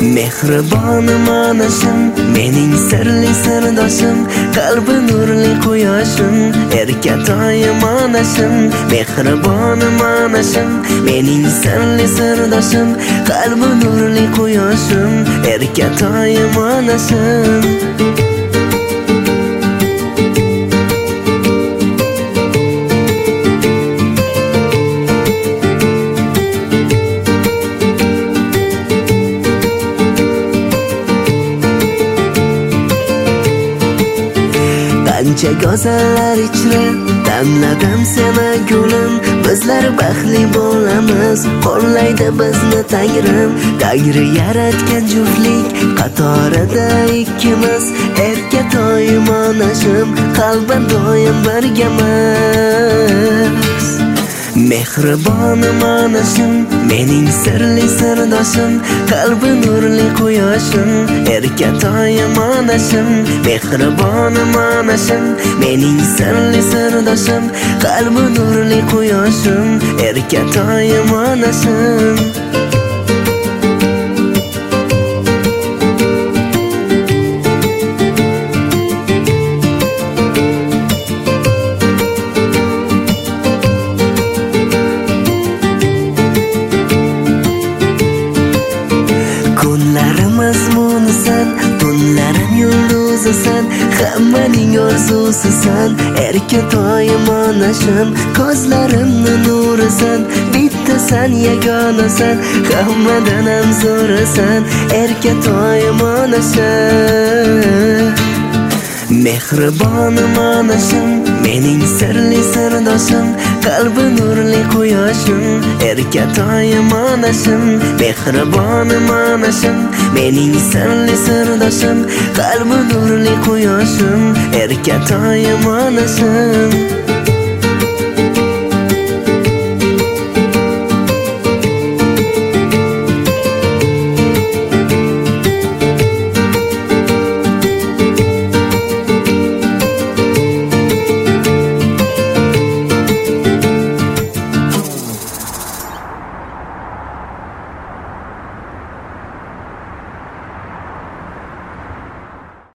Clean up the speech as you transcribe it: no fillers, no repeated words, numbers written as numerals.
Mehribonim onashim, mening sirli sirdoshim, qalbi nurli quyoshim, erkatoyim onashim. Mehribonim onashim, mening sirli sirdoshim, qalbi nurli quyoshim, erkatoyim onashim. Qancha go'zallar ichra damladim seni gulim, bizlar baxtli bo'lamiz, qo'llaydi bizni Tangrim. Tangri yaratgan juftlik qatorida ikkimiz, erkatoyim onashim, qalban doim birgamiz. Mehribonim onashim, mening sirli sirdoshim, qalbi nurli quyoshim, erkatoyim onashim. Mehribonim onashim, mening sirli sirdoshim, qalbi nurli quyoshim, erkatoyim onashim. Kunlarimiz mazmunisan, tunlarim yulduzisan, hammaning orzusisan, erkatoyim onashim, ko'zlarimni nurisan, bittasan yagonasan, hammadan ham zo'rasan, erkatoyim onashim. Mehribonim onashim, mening sirli sirdoshim, qalbi nurli quyoshim, erkatoyim onashim. Mehribonim onashim, mening sirli sirdoshim, qalbi nurli quyoshim, erkatoyim onashim.